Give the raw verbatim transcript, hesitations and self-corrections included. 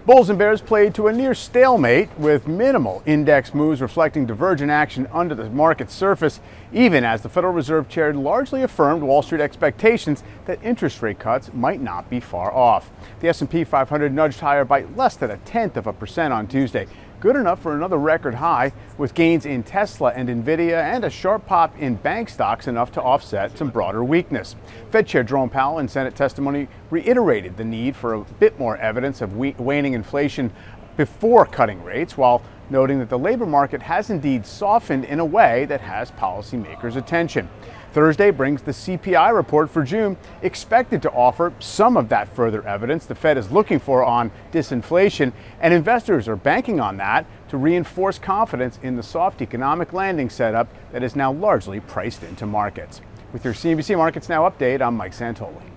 Bulls and bears played to a near stalemate with minimal index moves reflecting divergent action under the market's surface, even as the Federal Reserve Chair largely affirmed Wall Street expectations that interest rate cuts might not be far off. The S and P five hundred nudged higher by less than a tenth of a percent on Tuesday, good enough for another record high, with gains in Tesla and Nvidia and a sharp pop in bank stocks enough to offset some broader weakness. Fed Chair Jerome Powell in Senate testimony reiterated the need for a bit more evidence of waning inflation before cutting rates, while noting that the labor market has indeed softened in a way that has policymakers' attention. Thursday brings the C P I report for June, expected to offer some of that further evidence the Fed is looking for on disinflation, and investors are banking on that to reinforce confidence in the soft economic landing setup that is now largely priced into markets. With your C N B C Markets Now update, I'm Mike Santoli.